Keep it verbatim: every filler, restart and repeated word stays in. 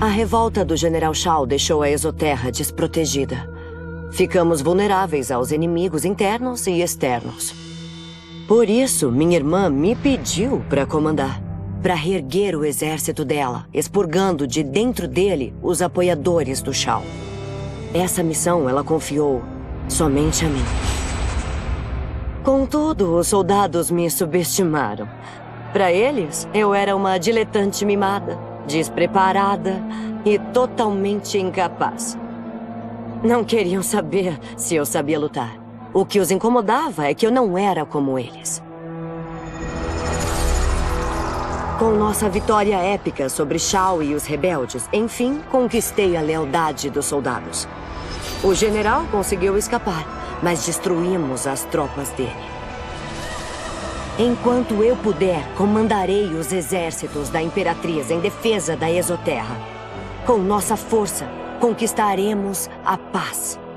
A revolta do General Shao deixou a Exoterra desprotegida. Ficamos vulneráveis aos inimigos internos e externos. Por isso, minha irmã me pediu para comandar, para reerguer o exército dela, expurgando de dentro dele os apoiadores do Shao. Essa missão ela confiou somente a mim. Contudo, os soldados me subestimaram. Para eles, eu era uma diletante mimada, despreparada e totalmente incapaz. Não queriam saber se eu sabia lutar. O que os incomodava é que eu não era como eles. Com nossa vitória épica sobre Shao e os rebeldes, enfim, conquistei a lealdade dos soldados. O general conseguiu escapar, mas destruímos as tropas dele. Enquanto eu puder, comandarei os exércitos da Imperatriz em defesa da Exoterra. Com nossa força, conquistaremos a paz.